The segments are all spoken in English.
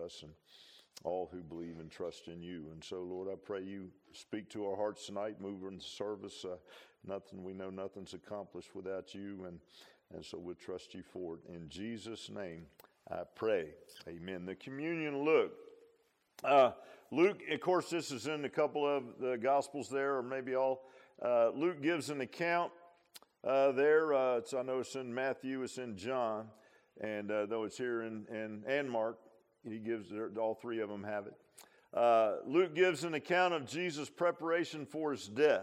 us and all who believe and trust in you. And so, Lord, I pray you speak to our hearts tonight, move in the service. Nothing's accomplished without you, and so we'll trust you for it. In Jesus' name, I pray. Amen. The communion Luke. Luke, of course, this is in a couple of the Gospels there, or maybe all. Luke gives an account there. I know it's in Matthew, it's in John, and though it's here and Mark, he gives, all three of them have it. Luke gives an account of Jesus' preparation for his death.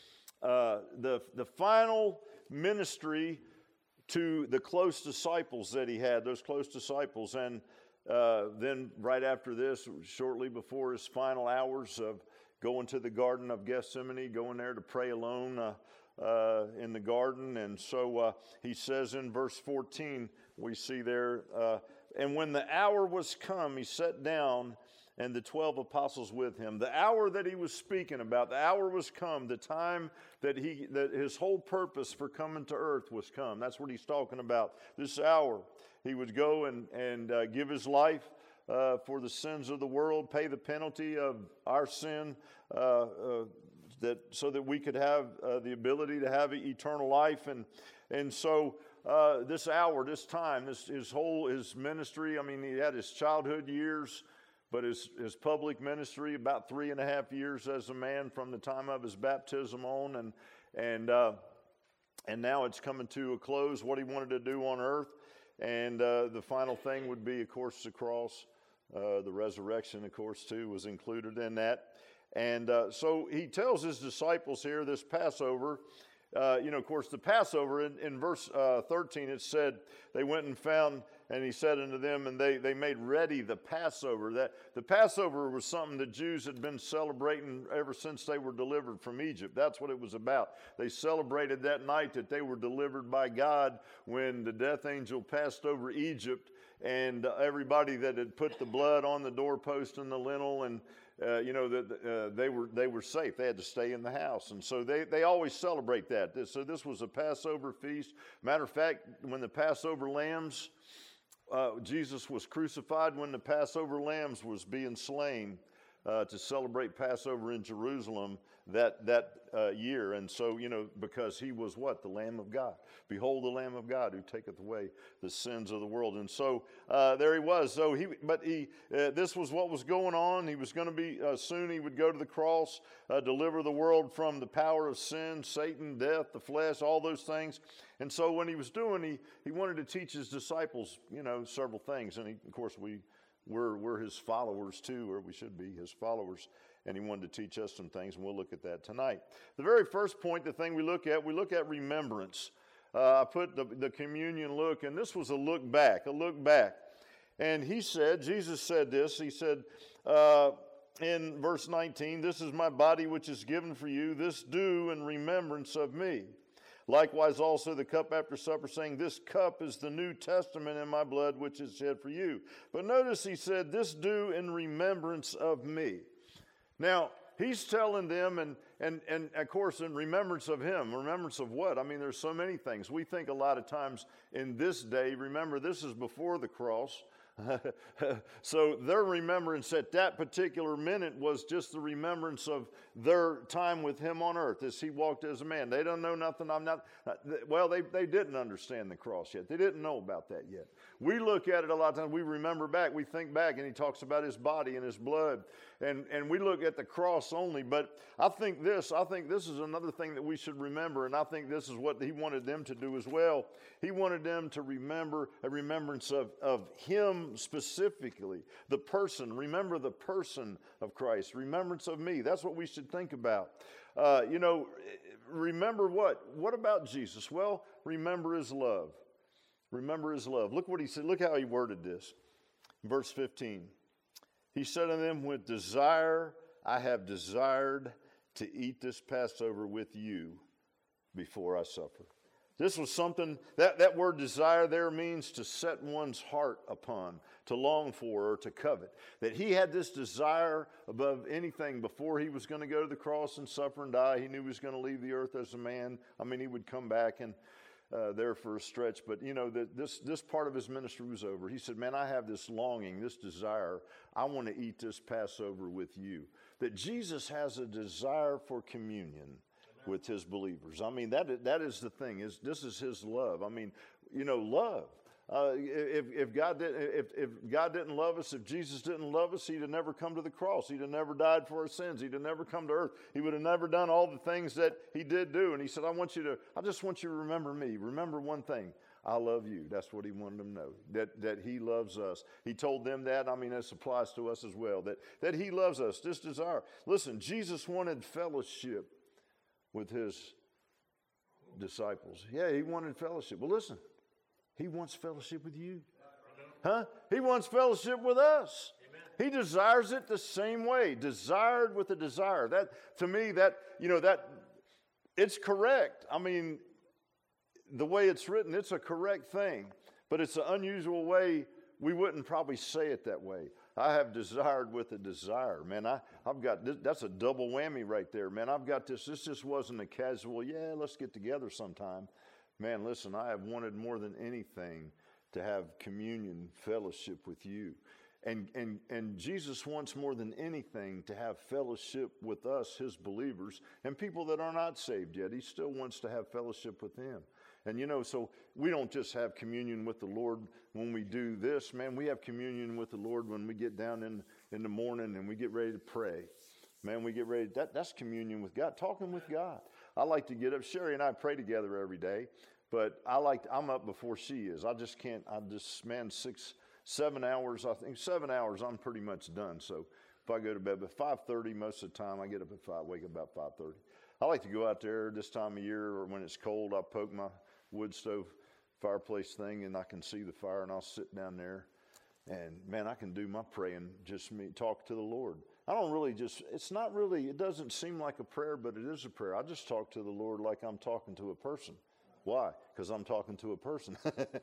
The final ministry to the close disciples that he had, those close disciples, and then right after this, shortly before his final hours of going to the Garden of Gethsemane, going there to pray alone in the garden. And so he says in verse 14, we see there, and when the hour was come, he sat down and the 12 apostles with him. The hour that he was speaking about, the hour was come, the time that his whole purpose for coming to earth was come. That's what he's talking about, this hour. He would go and give his life for the sins of the world, pay the penalty of our sin, so that we could have the ability to have eternal life. And so this hour, this time, his ministry, I mean, he had his childhood years, but his public ministry, about 3.5 years as a man from the time of his baptism on, and now it's coming to a close, what he wanted to do on earth. And the final thing would be, of course, the cross. The resurrection, of course, too, was included in that. And so he tells his disciples here, this Passover, of course, the Passover, in verse 13, it said, they went and found, and he said unto them, and they made ready the Passover. That the Passover was something the Jews had been celebrating ever since they were delivered from Egypt. That's what it was about. They celebrated that night that they were delivered by God when the death angel passed over Egypt, and everybody that had put the blood on the doorpost and the lintel, and they were safe. They had to stay in the house, and so they always celebrate that. So this was a Passover feast. Matter of fact, when the Passover lambs, Jesus was crucified when the Passover lambs was being slain to celebrate Passover in Jerusalem that year. And so, because he was what? The Lamb of God. Behold the Lamb of God who taketh away the sins of the world. And so there he was. So this was what was going on. He was going to be, soon he would go to the cross, deliver the world from the power of sin, Satan, death, the flesh, all those things. And so when he was doing, he wanted to teach his disciples, several things. And of course, we're his followers too, or we should be his followers. And he wanted to teach us some things, and we'll look at that tonight. The very first point, the thing we look at remembrance. I put the communion look, and this was a look back. And Jesus said this, he said in verse 19, this is my body which is given for you, this do in remembrance of me. Likewise also the cup after supper, saying, this cup is the New Testament in my blood, which is shed for you. But notice he said, this do in remembrance of me. Now, he's telling them, and of course in remembrance of him. Remembrance of what? I mean, there's so many things. We think a lot of times in this day, remember, this is before the cross. So their remembrance at that particular minute was just the remembrance of their time with him on earth as he walked as a man. They don't know nothing. They didn't understand the cross yet. They didn't know about that yet. We look at it a lot of times. We remember back. We think back, and he talks about his body and his blood. And we look at the cross only. But I think this is another thing that we should remember. And I think this is what he wanted them to do as well. He wanted them to remember a remembrance of him specifically, the person. Remember the person of Christ. Remembrance of me. That's what we should think about. Remember what? What about Jesus? Well, remember his love. Remember his love. Look what he said. Look how he worded this. Verse 15. He said to them, with desire I have desired to eat this Passover with you before I suffer. This was something, that word desire there means to set one's heart upon, to long for, or to covet. That he had this desire above anything before he was going to go to the cross and suffer and die. He knew he was going to leave the earth as a man. I mean, he would come back, and there for a stretch, but this part of his ministry was over. He said, man, I have this longing, this desire. I want to eat this Passover with you. That Jesus has a desire for communion with his believers. I mean, that is the thing. This is his love. I mean, love. If God didn't love us, if Jesus didn't love us, he'd have never come to the cross. He'd have never died for our sins. He'd have never come to earth. He would have never done all the things that he did do. And he said, I just want you to remember me. Remember one thing. I love you. That's what he wanted them to know, that he loves us. He told them that. I mean, this applies to us as well, that he loves us, this desire. Listen, Jesus wanted fellowship with his disciples. Yeah, he wanted fellowship. Well, listen. He wants fellowship with you. Huh? He wants fellowship with us. Amen. He desires it the same way. Desired with a desire. That, to me, that it's correct. I mean, the way it's written, it's a correct thing. But it's an unusual way. We wouldn't probably say it that way. I have desired with a desire. Man, I've got this. That's a double whammy right there. Man, I've got this. This just wasn't a casual, let's get together sometime. Man, listen, I have wanted more than anything to have communion, fellowship with you. And Jesus wants more than anything to have fellowship with us, his believers, and people that are not saved yet. He still wants to have fellowship with them. And so we don't just have communion with the Lord when we do this. Man, we have communion with the Lord when we get down in the morning and we get ready to pray. Man, we get ready. That's communion with God, talking with God. I like to get up. Sherry and I pray together every day, but I'm up before she is. Man, 7 hours, I think 7 hours, I'm pretty much done. So if I go to bed by 5:30, most of the time I get up at 5, wake up about 5:30. I like to go out there this time of year, or when it's cold, I poke my wood stove fireplace thing and I can see the fire, and I'll sit down there. And man, I can do my praying, just me, talk to the Lord. I don't really it doesn't seem like a prayer, but it is a prayer. I just talk to the Lord like I'm talking to a person. Why? Because I'm talking to a person.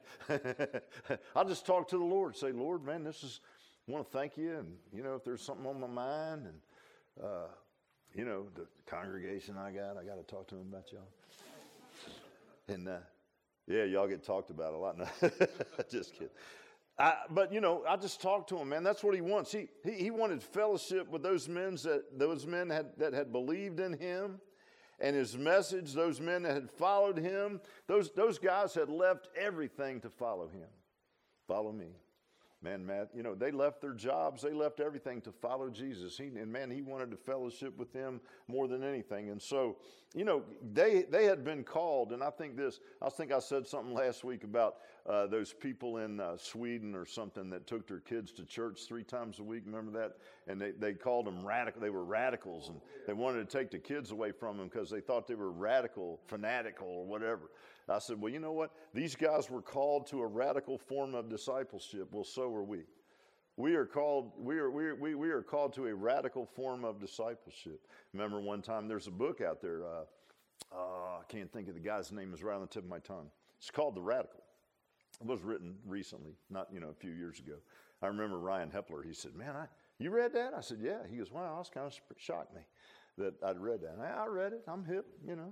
I just talk to the Lord, say, Lord, man, I want to thank you. And, if there's something on my mind, and, the congregation I got to talk to them about y'all. And, y'all get talked about a lot. No, just kidding. But I just talked to him, man. That's what he wants. He wanted fellowship with those men that had believed in him and his message. Those men that had followed him. Those guys had left everything to follow him. Follow me. Man, Matt, they left their jobs. They left everything to follow Jesus. He wanted to fellowship with them more than anything. And so, they had been called. And I think I said something last week about those people in Sweden or something that took their kids to church 3 times a week. Remember that? And they called them radical. They were radicals, and they wanted to take the kids away from them because they thought they were radical, fanatical, or whatever. I said, well, you know what? These guys were called to a radical form of discipleship. Well, so are we. We are called to a radical form of discipleship. Remember one time, there's a book out there. I can't think of the guy's name. It's right on the tip of my tongue. It's called The Radical. It was written recently, not a few years ago. I remember Ryan Hepler. He said, "Man, you read that?" I said, "Yeah." He goes, "Wow, that was kind of shocked me that I'd read that." And I read it. I'm hip,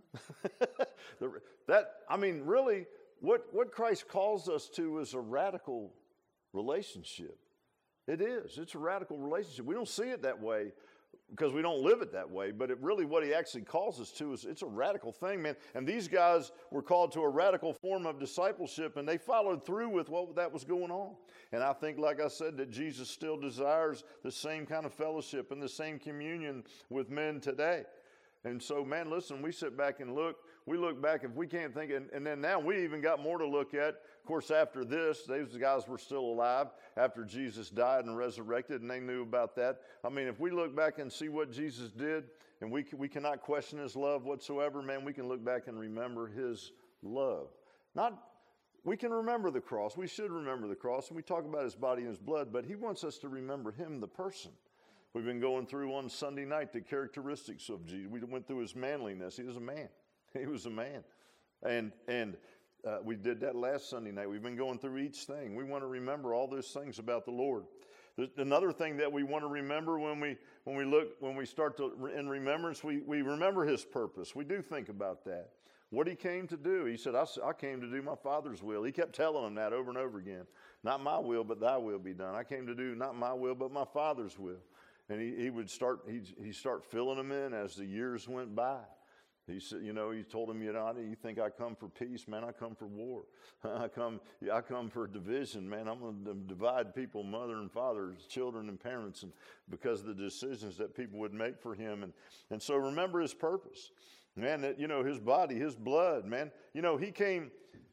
Really, what Christ calls us to is a radical relationship. It is. It's a radical relationship. We don't see it that way because we don't live it that way, but what he actually calls us to is it's a radical thing, man. And these guys were called to a radical form of discipleship, and they followed through with what that was going on. And I think, like I said, that Jesus still desires the same kind of fellowship and the same communion with men today. And so, man, listen, we sit back and look. We look back, if we can't think, and then now we even got more to look at. Of course, after this, those guys were still alive after Jesus died and resurrected, and they knew about that. I mean, if we look back and see what Jesus did, and we cannot question his love whatsoever, man, we can look back and remember his love. We can remember the cross. We should remember the cross, and we talk about his body and his blood, but he wants us to remember him, the person. We've been going through on Sunday night the characteristics of Jesus. We went through his manliness. He was a man. He was a man. And we did that last Sunday night. We've been going through each thing. We want to remember all those things about the Lord. Another thing that we want to remember when we start in remembrance, we remember his purpose. We do think about that. what he came to do. He said, I came to do my Father's will. He kept telling them that over and over again. Not my will, but thy will be done. I came to do not my will, but my Father's will. And he'd start filling them in as the years went by. He said, he told him, you think I come for peace? Man, I come for war. I come for division. Man, I'm going to divide people, mother and father, children and parents, and because of the decisions that people would make for him. And so remember his purpose. Man, that, his body, his blood, man. He came,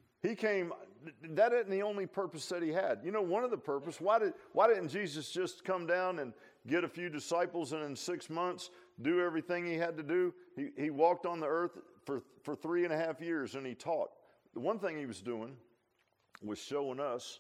that isn't the only purpose that he had. One of the purpose, why didn't Jesus just come down and get a few disciples and in 6 months do everything he had to do? He walked on the earth for 3.5 years and he taught. The one thing he was doing was showing us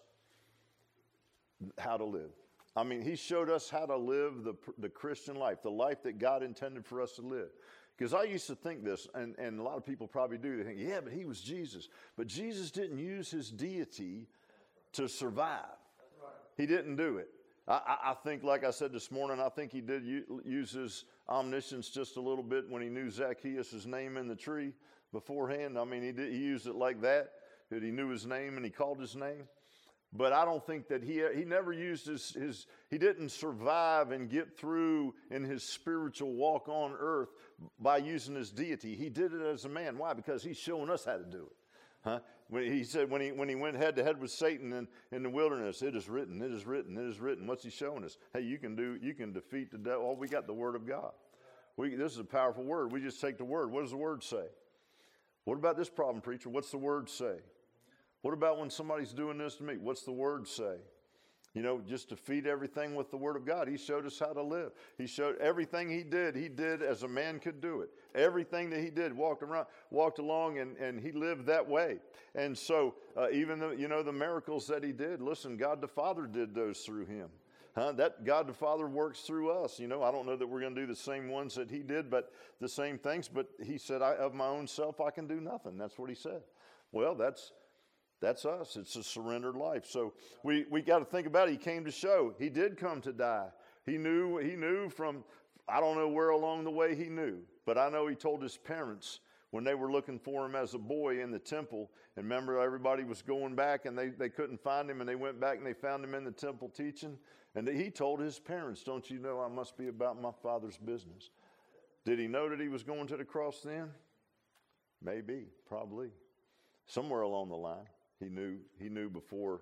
how to live. I mean, he showed us how to live the Christian life, the life that God intended for us to live. Because I used to think this, and a lot of people probably do. They think, yeah, but he was Jesus. But Jesus didn't use his deity to survive. He didn't do it. I think, like I said this morning, I think he did use his omniscience just a little bit when he knew Zacchaeus' name in the tree beforehand. I mean, he used it like that he knew his name and he called his name. But I don't think that he never used he didn't survive and get through in his spiritual walk on earth by using his deity. He did it as a man. Why? Because he's showing us how to do it. Huh? He said when he went head to head with Satan in the wilderness, it is written, it is written, it is written. What's he showing us? Hey, you can defeat the devil. Oh, we got the word of God. This is a powerful word. We just take the word. What does the word say? What about this problem, preacher? What's the word say? What about when somebody's doing this to me? What's the word say? Just defeat everything with the word of God. He showed us how to live. He showed everything he did as a man could do it. Everything that he did, walked along, and he lived that way. And so even the miracles that he did, listen, God the Father did those through him. That God the Father works through us. I don't know that we're going to do the same ones that he did, but the same things. But he said, of my own self, I can do nothing. That's what he said. Well, that's us. It's a surrendered life. So we got to think about it. He came to show. He did come to die. He knew from, I don't know where along the way he knew, but I know he told his parents when they were looking for him as a boy in the temple. And remember, everybody was going back and they couldn't find him, and they went back and they found him in the temple teaching. And he told his parents, don't you know I must be about my Father's business? Did he know that he was going to the cross then? Maybe, probably. Somewhere along the line. He knew before,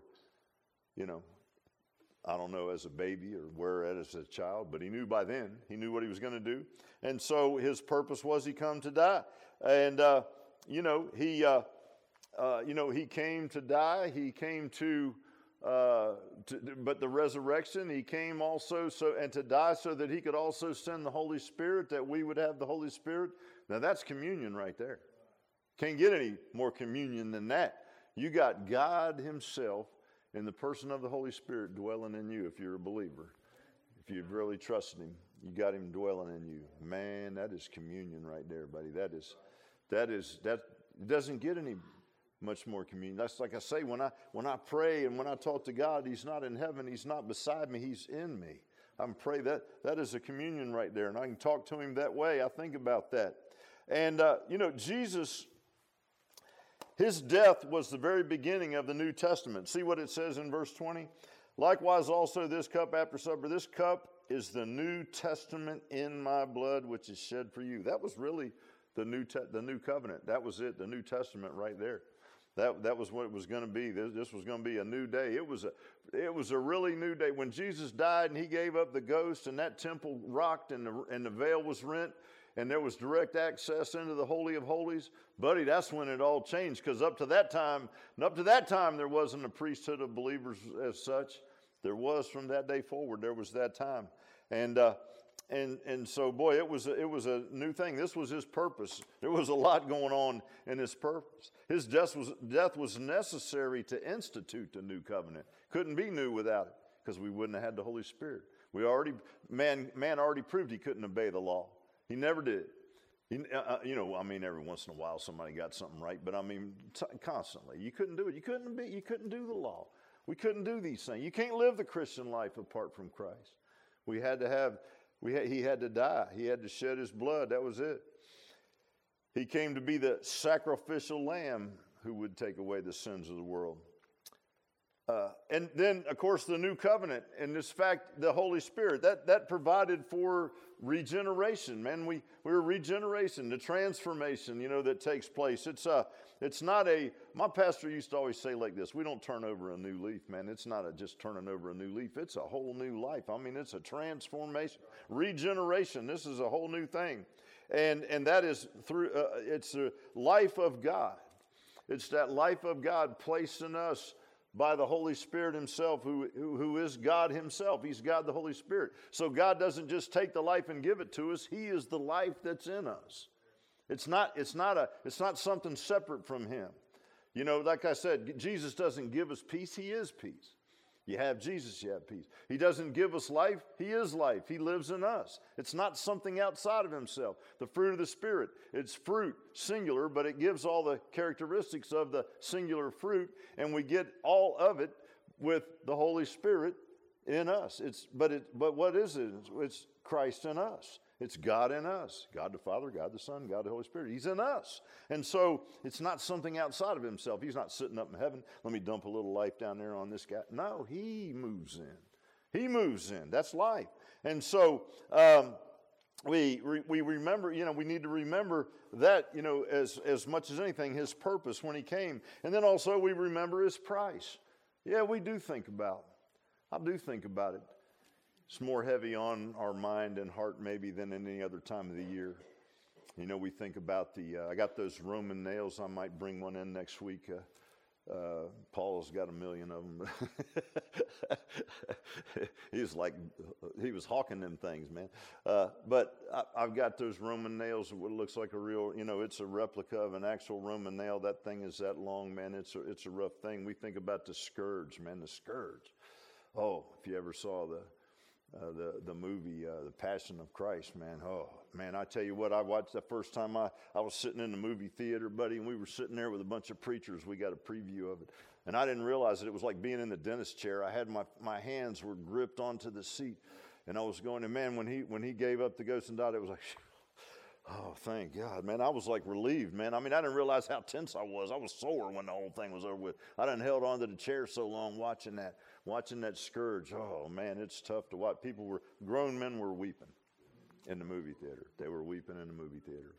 I don't know, as a baby or where as a child, but he knew by then. He knew what he was going to do. And so his purpose was he come to die. And, he came to die. He came but the resurrection, he came also to die so that he could also send the Holy Spirit, that we would have the Holy Spirit. Now that's communion right there. Can't get any more communion than that. You got God himself in the person of the Holy Spirit dwelling in you if you're a believer. If you've really trusted him, you got him dwelling in you. Man, that is communion right there, buddy. That doesn't get any much more communion. That's like I say, when I pray and when I talk to God, he's not in heaven, he's not beside me, he's in me. I'm praying that is a communion right there, and I can talk to him that way. I think about that. And Jesus, his death was the very beginning of the New Testament. See what it says in verse 20? Likewise also this cup after supper. This cup is the New Testament in my blood, which is shed for you. That was really the new covenant. That was it, the New Testament right there. That was what it was going to be. This was going to be a new day. It was a really new day. When Jesus died and he gave up the ghost and that temple rocked and the veil was rent, and there was direct access into the Holy of Holies, buddy, that's when it all changed. Because up to that time, there wasn't a priesthood of believers as such. There was from that day forward. There was that time, and so, boy, it was a new thing. This was his purpose. There was a lot going on in his purpose. His death was necessary to institute the new covenant. Couldn't be new without it, because we wouldn't have had the Holy Spirit. Man already proved he couldn't obey the law. He never did. Every once in a while somebody got something right, but constantly. You couldn't do it. You couldn't do the law. We couldn't do these things. You can't live the Christian life apart from Christ. He had to die. He had to shed his blood. That was it. He came to be the sacrificial lamb who would take away the sins of the world. And then, of course, the new covenant, and this fact, the Holy Spirit, that provided for regeneration, man. We're regeneration, the transformation, that takes place. It's not my pastor used to always say like this: we don't turn over a new leaf, man. It's not just turning over a new leaf. It's a whole new life. I mean, it's a transformation, regeneration. This is a whole new thing. And that is through, it's the life of God. It's that life of God placed in us by the Holy Spirit himself, who is God himself. He's God the Holy Spirit. So God doesn't just take the life and give it to us. He is the life that's in us. It's not something separate from him. Like I said, Jesus doesn't give us peace. He is peace. You have Jesus, you have peace. He doesn't give us life. He is life. He lives in us. It's not something outside of himself. The fruit of the Spirit, it's fruit, singular, but it gives all the characteristics of the singular fruit, and we get all of it with the Holy Spirit in us. But what is it? It's Christ in us. It's God in us. God the Father, God the Son, God the Holy Spirit. He's in us. And so it's not something outside of himself. He's not sitting up in heaven. Let me dump a little life down there on this guy. No, he moves in. He moves in. That's life. And so we remember, we need to remember that, as much as anything, his purpose when he came. And then also we remember his price. Yeah, we do think about it. I do think about it. It's more heavy on our mind and heart maybe than any other time of the year. We think about I got those Roman nails. I might bring one in next week. Paul's got 1 million of them. He was hawking them things, man. But I've got those Roman nails. What looks like a real, it's a replica of an actual Roman nail. That thing is that long, man. It's a rough thing. We think about the scourge, man. The scourge. Oh, if you ever saw the movie, The Passion of Christ, man. Oh, man, I tell you what, I watched the first time I was sitting in the movie theater, buddy, and we were sitting there with a bunch of preachers. We got a preview of it. And I didn't realize that it was like being in the dentist chair. I had my hands were gripped onto the seat. And I was going, and man, when he gave up the ghost and died, it was like, oh, thank God, man. I was like relieved, man. I mean, I didn't realize how tense I was. I was sore when the whole thing was over with. I done held on to the chair so long watching that scourge. Oh, man, it's tough to watch. Grown men were weeping in the movie theater. They were weeping in the movie theater.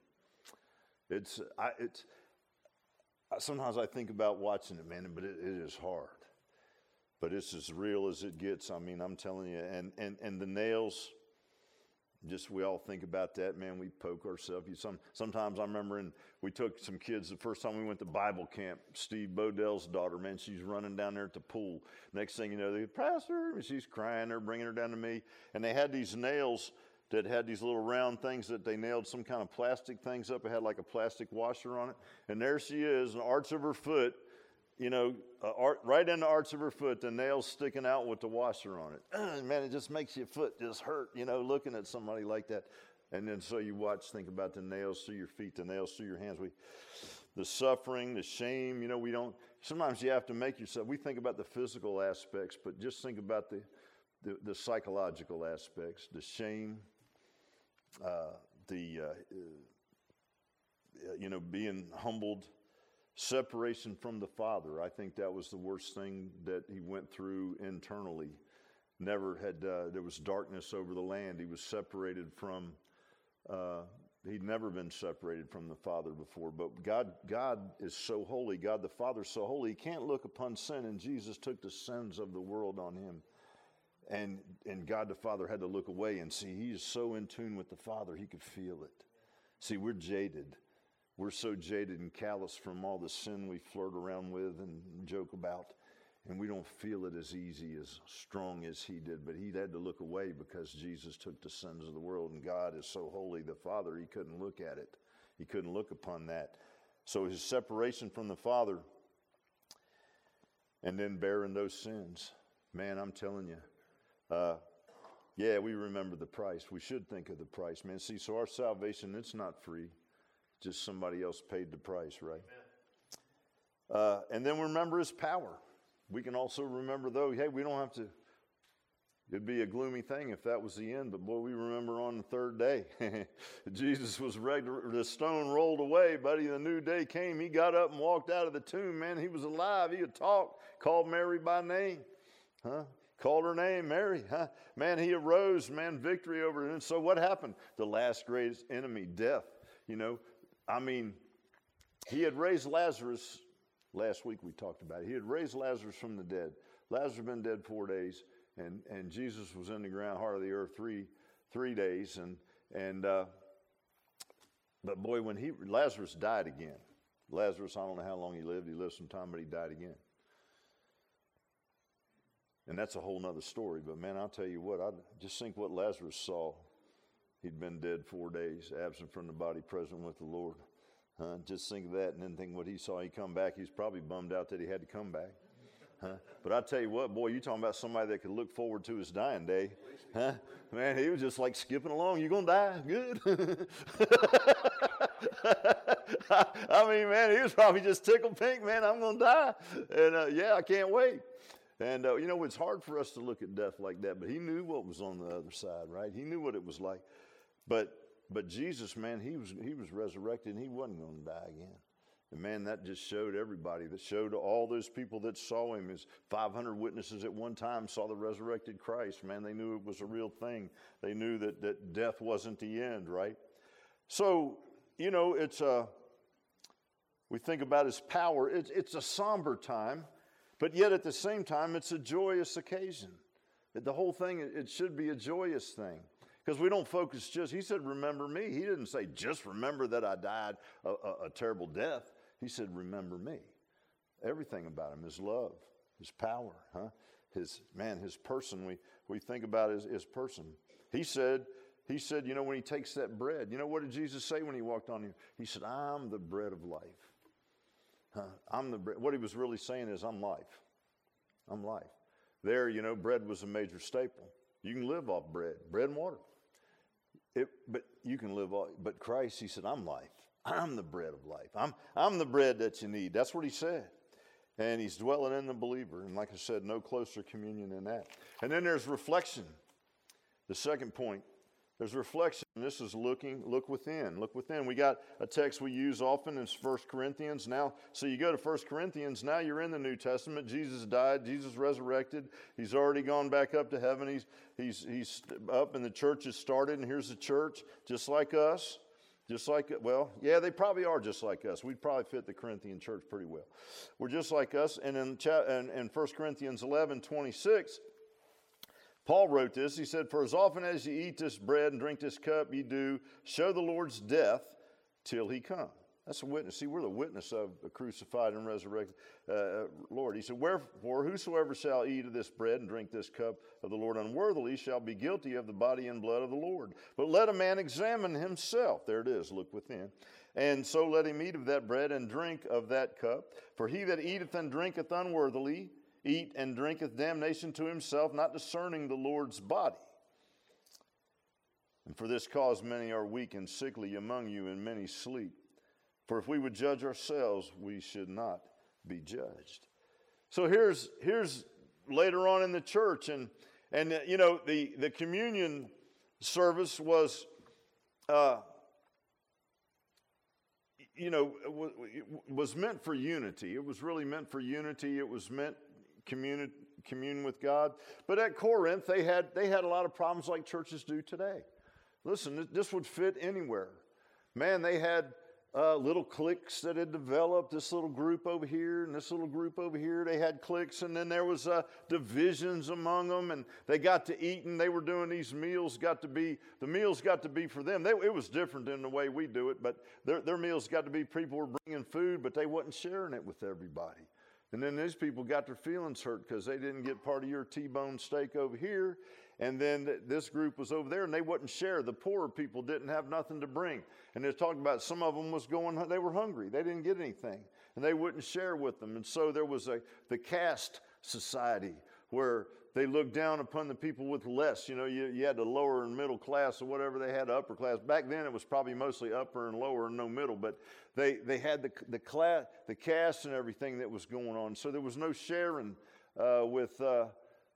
Sometimes I think about watching it, man, but it is hard. But it's as real as it gets. I mean, I'm telling you, and the nails, just we all think about that, man. We poke ourselves. Sometimes I remember we took some kids the first time we went to Bible camp. Steve Bodell's daughter, man, she's running down there at the pool. Next thing you know, the pastor, and she's crying. They're bringing her down to me, and they had these nails that had these little round things that they nailed some kind of plastic things up. It had like a plastic washer on it, and there she is, an arch of her foot. Right in the arch of her foot, the nails sticking out with the washer on it. Man, it just makes your foot just hurt, looking at somebody like that. And then so you think about the nails through your feet, the nails through your hands. The suffering, the shame, sometimes you have to make yourself, we think about the physical aspects, but just think about the psychological aspects, the shame, being humbled. Separation from the Father. I think that was the worst thing that he went through internally. There was darkness over the land. He was separated from, he'd never been separated from the Father before. But God is so holy. God the Father is so holy. He can't look upon sin, and Jesus took the sins of the world on him. And God the Father had to look away and see. He is so in tune with the Father, he could feel it. See, we're jaded. We're so jaded and callous from all the sin we flirt around with and joke about, and we don't feel it as easy, as strong as he did. But he had to look away because Jesus took the sins of the world, and God is so holy, the Father, he couldn't look at it. He couldn't look upon that. So his separation from the Father and then bearing those sins, man, I'm telling you, yeah, we remember the price. We should think of the price, man. See, so our salvation, it's not free. Just somebody else paid the price, right? And then remember his power. We can also remember, though, hey, we don't have to, It'd be a gloomy thing if that was the end, but boy, we remember on the third day, Jesus was the stone rolled away, buddy. The new day came. He got up and walked out of the tomb, man. He was alive. He could talk, called Mary by name, called her name, Mary, Man, he arose, man, victory over it. And so what happened? The last greatest enemy, death, he had raised Lazarus. Last week we talked about it. He had raised Lazarus from the dead. Lazarus had been dead 4 days. And Jesus was in the ground, heart of the earth, three days, but boy, when Lazarus died again. Lazarus, I don't know how long he lived. He lived some time, but he died again. And that's a whole nother story. But man, I'll tell you what, I just think what Lazarus saw. He'd been dead 4 days, absent from the body, present with the Lord. Just think of that, and then think what he saw. He come back. He's probably bummed out that he had to come back. But I tell you what, boy, you talking about somebody that could look forward to his dying day. Man, he was just like skipping along. You gonna die? Good. Man, he was probably just tickled pink. Man, I'm gonna die. And I can't wait. And it's hard for us to look at death like that. But he knew what was on the other side, right? He knew what it was like. But Jesus, man, he was resurrected, and he wasn't going to die again. And man, that just showed everybody. That showed all those people that saw him. As 500 witnesses at one time saw the resurrected Christ. Man, they knew it was a real thing. They knew that death wasn't the end, right? So, it's we think about his power. It's a somber time, but yet at the same time, it's a joyous occasion. The whole thing, it should be a joyous thing. Because we don't focus he said, remember me. He didn't say, just remember that I died a terrible death. He said, remember me. Everything about him, his love, his power, his person. We think about his person. He said, when he takes that bread, what did Jesus say when he walked on him? He said, I'm the bread of life. I'm the bread. What he was really saying is, I'm life. I'm life. There, bread was a major staple. You can live off bread and water. But you can live off, but Christ, he said, I'm life. I'm the bread of life. I'm the bread that you need. That's what he said. And he's dwelling in the believer. And like I said, no closer communion than that. And then there's reflection. The second point, there's reflection. This is look within. Look within. We got a text we use often in 1 Corinthians. Now, so you go to 1 Corinthians, now you're in the New Testament. Jesus died. Jesus resurrected. He's already gone back up to heaven. He's up and the church has started. And here's the church, just like us. They probably are just like us. We'd probably fit the Corinthian church pretty well. We're just like us. And in 1 Corinthians 11:26, Paul wrote this. He said, for as often as you eat this bread and drink this cup, you do show the Lord's death till he come. That's a witness. See, we're the witness of the crucified and resurrected Lord. He said, wherefore whosoever shall eat of this bread and drink this cup of the Lord unworthily shall be guilty of the body and blood of the Lord. But let a man examine himself. There it is, look within. And so let him eat of that bread and drink of that cup. For he that eateth and drinketh unworthily eat and drinketh damnation to himself, not discerning the Lord's body. And for this cause many are weak and sickly among you, and many sleep. For if we would judge ourselves, we should not be judged. So here's later on in the church, and the communion service was was meant for unity. It was really meant for unity. It was meant commune with God. But at Corinth, they had a lot of problems like churches do today. Listen, this would fit anywhere. Man, they had little cliques that had developed, this little group over here and this little group over here. They had cliques, and then there was divisions among them, and they got to eat, and they were doing these meals. The meals got to be for them. It was different than the way we do it, but their meals got to be, people were bringing food, but they wasn't sharing it with everybody. And then these people got their feelings hurt because they didn't get part of your T-bone steak over here. And then this group was over there, and they wouldn't share. The poorer people didn't have nothing to bring. And they're talking about some of them they were hungry. They didn't get anything. And they wouldn't share with them. And so there was the caste society where they looked down upon the people with less. You had the lower and middle class or whatever. They had the upper class. Back then it was probably mostly upper and lower and no middle. But they had the caste and everything that was going on. So there was no sharing with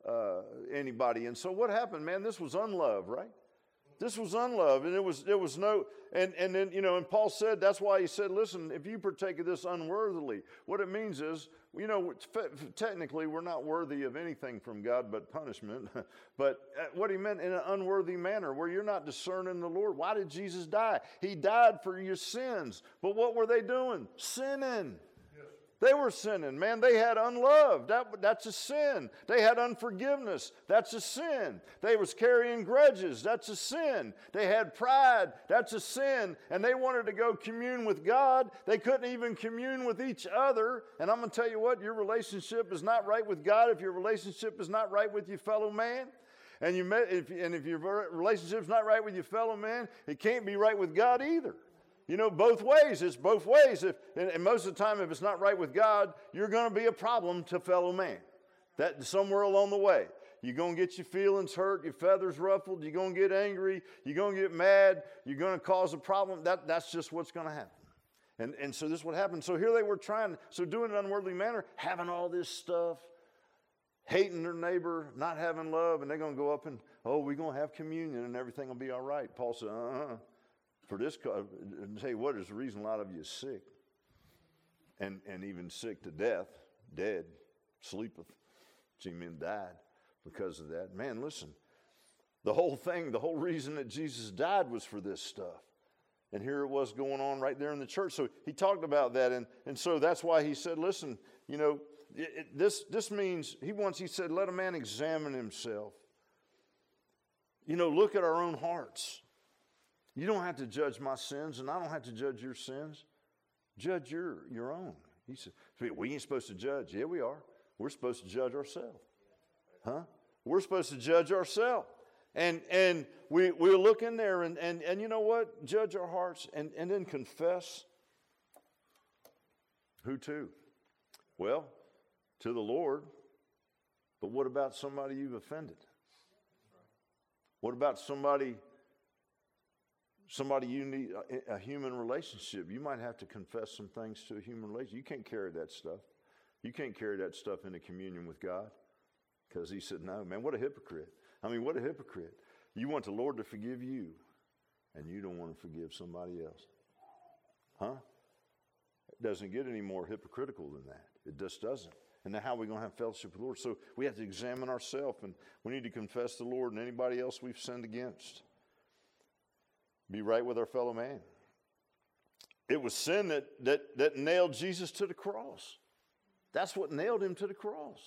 anybody. And so what happened, man? This was unlove, right? This was unlove, and it was no, and then, and Paul said, that's why he said, listen, if you partake of this unworthily, what it means is, technically we're not worthy of anything from God but punishment, but what he meant in an unworthy manner, where you're not discerning the Lord. Why did Jesus die? He died for your sins, but what were they doing? Sinning. They were sinning, man. They had unlove. That's a sin. They had unforgiveness. That's a sin. They was carrying grudges. That's a sin. They had pride. That's a sin. And they wanted to go commune with God. They couldn't even commune with each other. And I'm going to tell you what, your relationship is not right with God if your relationship is not right with your fellow man. And if your relationship's not right with your fellow man, it can't be right with God either. Both ways. It's both ways. And most of the time, if it's not right with God, you're going to be a problem to fellow man. That somewhere along the way. You're going to get your feelings hurt, your feathers ruffled, you're going to get angry, you're going to get mad, you're going to cause a problem. That's just what's going to happen. And so this is what happened. So here they were doing it in an unworldly manner, having all this stuff, hating their neighbor, not having love, and they're going to go up and, we're going to have communion and everything will be all right. Paul said, For this, say what is the reason a lot of you is sick, and even sick to death, dead, sleepeth. See, men died because of that. Man, listen, the whole reason that Jesus died was for this stuff. And here it was going on right there in the church. So he talked about that, and so that's why he said, listen, this means, he said, let a man examine himself. Look at our own hearts. You don't have to judge my sins, and I don't have to judge your sins. Judge your own. He said, we ain't supposed to judge. Yeah, we are. We're supposed to judge ourselves. Huh? We're supposed to judge ourselves. And we'll look in there, and you know what? Judge our hearts, and then confess. Who to? Well, to the Lord. But what about somebody you've offended? What about somebody you need a human relationship? You might have to confess some things to a human relationship. You can't carry that stuff. You can't carry that stuff into communion with God. Because he said, no, man, what a hypocrite. I mean, what a hypocrite. You want the Lord to forgive you, and you don't want to forgive somebody else. Huh? It doesn't get any more hypocritical than that. It just doesn't. And then how are we going to have fellowship with the Lord? So we have to examine ourselves, and we need to confess the Lord and anybody else we've sinned against. Be right with our fellow man. It was sin that nailed Jesus to the cross. That's what nailed him to the cross.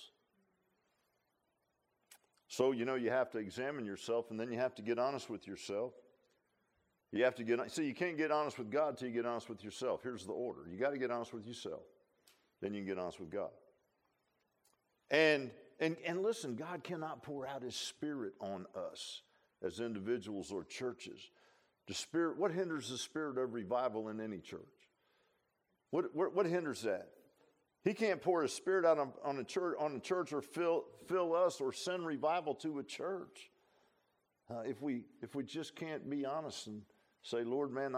So, you have to examine yourself, and then you have to get honest with yourself. You have to you can't get honest with God till you get honest with yourself. Here's the order. You got to get honest with yourself. Then you can get honest with God. And listen, God cannot pour out his Spirit on us as individuals or churches. The Spirit, what hinders the Spirit of revival in any church? What hinders that? He can't pour his Spirit out on a church or fill us or send revival to a church. If we just can't be honest and say, Lord, man,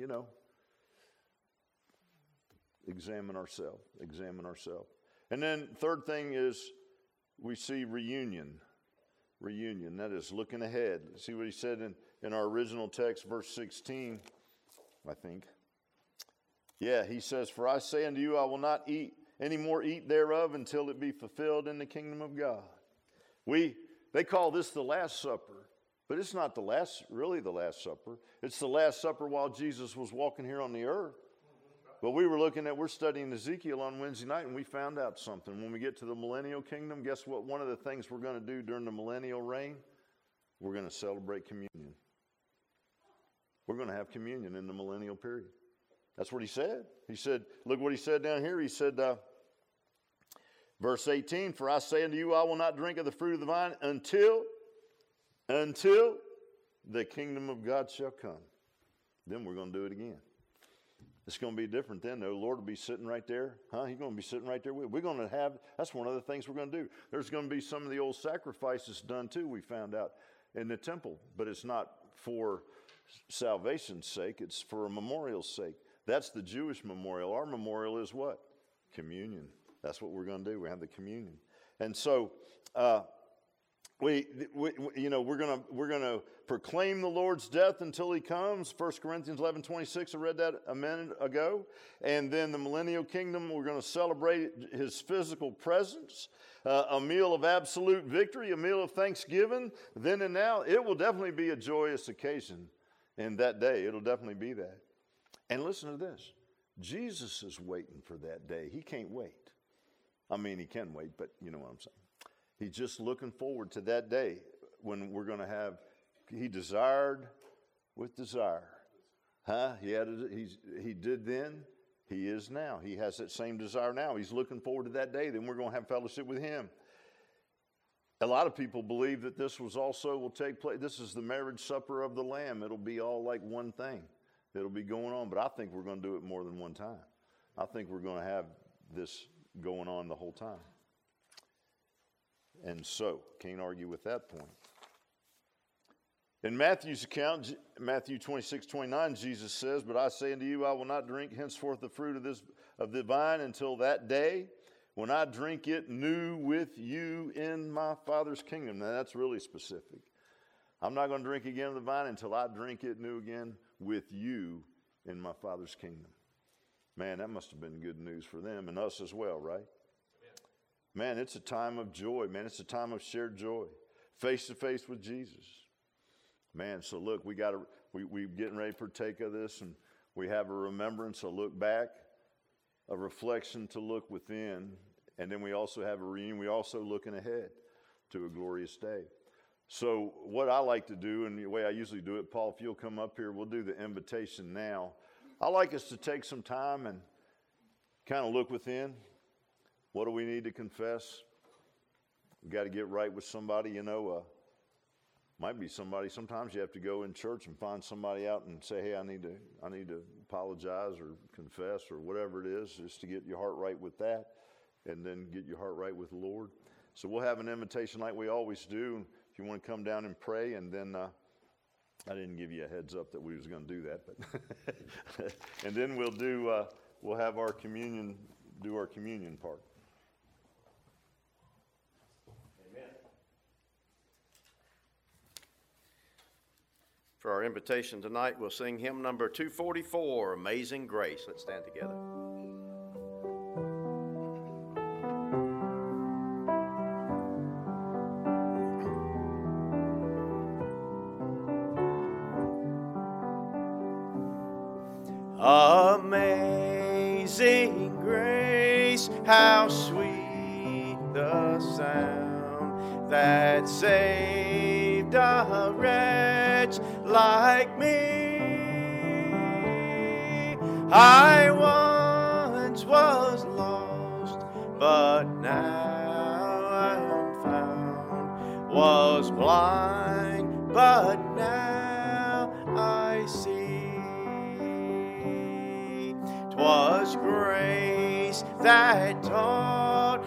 examine ourselves. And then third thing is we see reunion. Reunion, that is looking ahead. See what he said in our original text, verse 16, I think. Yeah, he says, for I say unto you, I will not eat thereof until it be fulfilled in the kingdom of God. They call this the Last Supper, but it's not really the Last Supper. It's the Last Supper while Jesus was walking here on the earth. But we're studying Ezekiel on Wednesday night, and we found out something. When we get to the millennial kingdom, guess what? One of the things we're going to do during the millennial reign, we're going to celebrate communion. We're going to have communion in the millennial period. That's what he said. He said, look what he said down here. He said, verse 18, for I say unto you, I will not drink of the fruit of the vine until the kingdom of God shall come. Then we're going to do it again. It's going to be different then, though. The Lord will be sitting right there. He's going to be sitting right there with. We're going to have, that's one of the things we're going to do. There's going to be some of the old sacrifices done too, we found out, in the temple. But it's not for salvation's sake. It's for a memorial's sake. That's the Jewish memorial. Our memorial is what? Communion. That's what we're going to do. We have the communion. And so we're gonna proclaim the Lord's death until He comes. 1 Corinthians 11:26. I read that a minute ago. And then the millennial kingdom, we're going to celebrate His physical presence, a meal of absolute victory, a meal of thanksgiving. Then and now, it will definitely be a joyous occasion in that day. It'll definitely be that. And listen to this: Jesus is waiting for that day. He can't wait. I mean, He can wait, but you know what I'm saying. He's just looking forward to that day when we're going to have, He desired with desire. He did then, He is now. He has that same desire now. He's looking forward to that day. Then we're going to have fellowship with Him. A lot of people believe that this will take place. This is the marriage supper of the Lamb. It'll be all like one thing that'll be going on. But I think we're going to do it more than one time. I think we're going to have this going on the whole time. And so, can't argue with that point. In Matthew's account, Matthew 26:29, Jesus says, "But I say unto you, I will not drink henceforth the fruit of the vine until that day when I drink it new with you in my Father's kingdom." Now, that's really specific. I'm not going to drink again of the vine until I drink it new again with you in my Father's kingdom. Man, that must have been good news for them and us as well, right? Man, it's a time of joy. Man, it's a time of shared joy, face to face with Jesus. Man, so look, we're getting ready to partake of this, and we have a remembrance, a look back, a reflection to look within, and then we also have a reunion. We're also looking ahead to a glorious day. So what I like to do, and the way I usually do it, Paul, if you'll come up here, we'll do the invitation now. I like us to take some time and kind of look within. What do we need to confess? We've got to get right with somebody, might be somebody. Sometimes you have to go in church and find somebody out and say, hey, I need to apologize or confess or whatever it is, just to get your heart right with that, and then get your heart right with the Lord. So we'll have an invitation like we always do. If you want to come down and pray, and then I didn't give you a heads up that we was going to do that, but and then we'll have our communion, do our communion part. For our invitation tonight, we'll sing hymn number 244, Amazing Grace. Let's stand together. Amazing grace, how sweet the sound that saved a wretch like me. I once was lost, but now I'm found, was blind, but now I see. 'Twas grace that taught